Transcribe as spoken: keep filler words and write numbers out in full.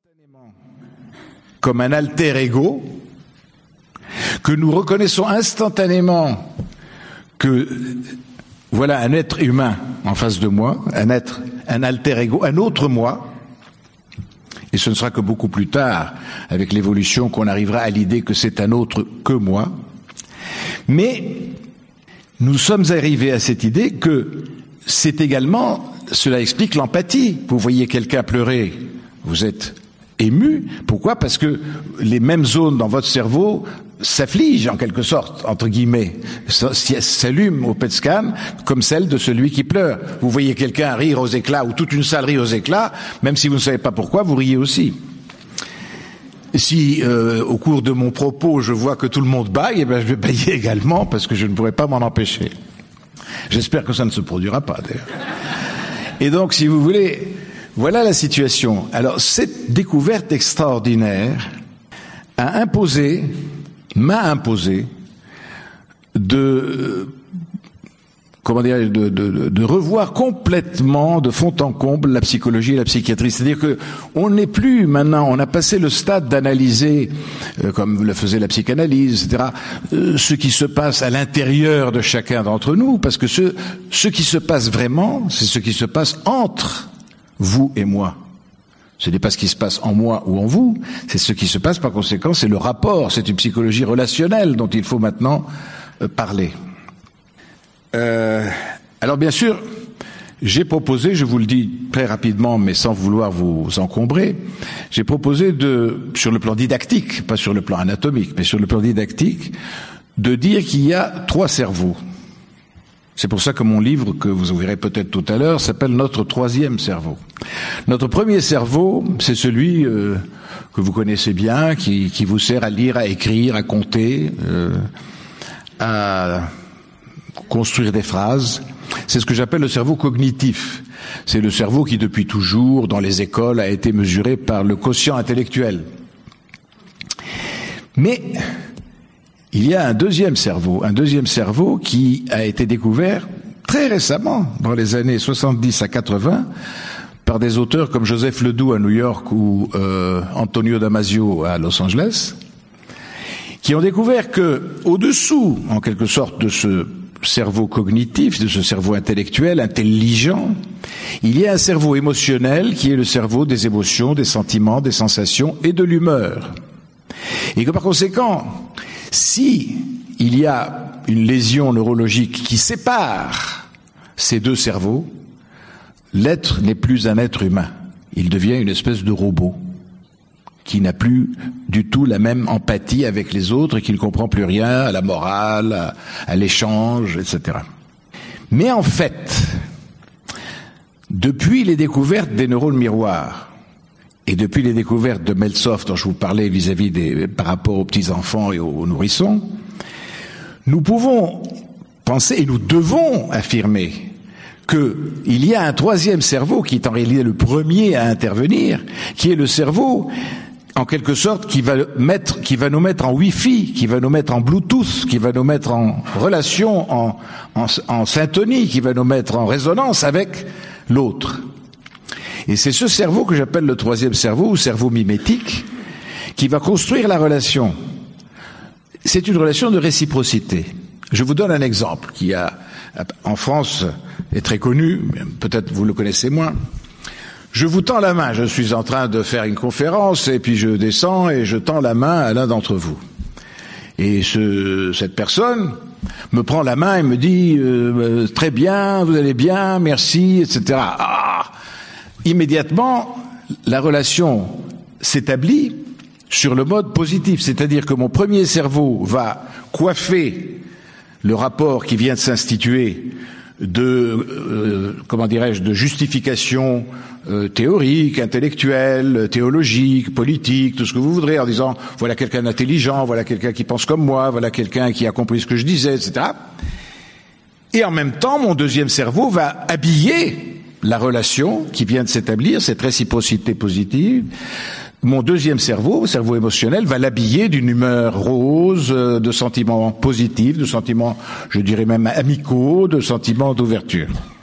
comme un alter ego, que nous reconnaissons instantanément que voilà un être humain en face de moi, un être, un alter ego, un autre moi, et ce ne sera que beaucoup plus tard, avec l'évolution, qu'on arrivera à l'idée que c'est un autre que moi. Mais nous sommes arrivés à cette idée que c'est également, cela explique l'empathie. Vous voyez quelqu'un pleurer, vous êtes ému. Pourquoi ? Parce que les mêmes zones dans votre cerveau s'affligent en quelque sorte, entre guillemets, s'allument au P E T scan comme celle de celui qui pleure. Vous voyez quelqu'un rire aux éclats ou toute une salle rire aux éclats, même si vous ne savez pas pourquoi, vous riez aussi. Si euh, au cours de mon propos je vois que tout le monde baille, eh ben je vais bailler également parce que je ne pourrai pas m'en empêcher. J'espère que ça ne se produira pas d'ailleurs. Et donc, si vous voulez, voilà la situation. Alors, cette découverte extraordinaire a imposé, m'a imposé de, comment dire, de, de, de revoir complètement, de fond en comble, la psychologie et la psychiatrie. C'est-à-dire que on n'est plus maintenant, on a passé le stade d'analyser, euh, comme le faisait la psychanalyse, et cetera, euh, ce qui se passe à l'intérieur de chacun d'entre nous, parce que ce, ce qui se passe vraiment, c'est ce qui se passe entre vous et moi. Ce n'est pas ce qui se passe en moi ou en vous, c'est ce qui se passe par conséquent, c'est le rapport, c'est une psychologie relationnelle dont il faut maintenant euh, parler. Euh, alors bien sûr, j'ai proposé, je vous le dis très rapidement, mais sans vouloir vous encombrer, j'ai proposé de, sur le plan didactique, pas sur le plan anatomique, mais sur le plan didactique, de dire qu'il y a trois cerveaux. C'est pour ça que mon livre, que vous ouvrirez peut-être tout à l'heure, s'appelle Notre troisième cerveau. Notre premier cerveau, c'est celui euh, que vous connaissez bien, qui, qui vous sert à lire, à écrire, à compter, euh, à construire des phrases. C'est ce que j'appelle le cerveau cognitif. C'est le cerveau qui, depuis toujours, dans les écoles, a été mesuré par le quotient intellectuel. Mais il y a un deuxième cerveau, un deuxième cerveau qui a été découvert très récemment, dans les années soixante-dix à quatre-vingts, par des auteurs comme Joseph Ledoux à New York ou euh, Antonio Damasio à Los Angeles, qui ont découvert que, au-dessous, en quelque sorte, de ce cerveau cognitif, de ce cerveau intellectuel, intelligent, il y a un cerveau émotionnel qui est le cerveau des émotions, des sentiments, des sensations et de l'humeur. Et que par conséquent, si il y a une lésion neurologique qui sépare ces deux cerveaux, l'être n'est plus un être humain. Il devient une espèce de robot qui n'a plus du tout la même empathie avec les autres et qui ne comprend plus rien à la morale, à, à l'échange, et cetera. Mais en fait, depuis les découvertes des neurones miroirs, et depuis les découvertes de Meltzoff dont je vous parlais vis-à-vis des, par rapport aux petits-enfants et aux nourrissons, nous pouvons penser et nous devons affirmer qu'il y a un troisième cerveau qui est en réalité le premier à intervenir, qui est le cerveau, en quelque sorte, qui va mettre, qui va nous mettre en Wi-Fi, qui va nous mettre en Bluetooth, qui va nous mettre en relation, en, en, en syntonie, qui va nous mettre en résonance avec l'autre. Et c'est ce cerveau que j'appelle le troisième cerveau, ou cerveau mimétique, qui va construire la relation. C'est une relation de réciprocité. Je vous donne un exemple qui a, en France, est très connu, peut-être vous le connaissez moins. Je vous tends la main, je suis en train de faire une conférence, et puis je descends et je tends la main à l'un d'entre vous. Et ce, cette personne me prend la main et me dit euh, « Très bien, vous allez bien, merci, et cetera » Ah, immédiatement, la relation s'établit sur le mode positif, c'est-à-dire que mon premier cerveau va coiffer le rapport qui vient de s'instituer de, euh, comment dirais-je, de justification euh, théorique, intellectuelle, théologique, politique, tout ce que vous voudrez, en disant voilà quelqu'un d'intelligent, voilà quelqu'un qui pense comme moi, voilà quelqu'un qui a compris ce que je disais, et cetera. Et en même temps, mon deuxième cerveau va habiller la relation qui vient de s'établir, cette réciprocité positive. Mon deuxième cerveau, cerveau émotionnel, va l'habiller d'une humeur rose, de sentiments positifs, de sentiments, je dirais même amicaux, de sentiments d'ouverture.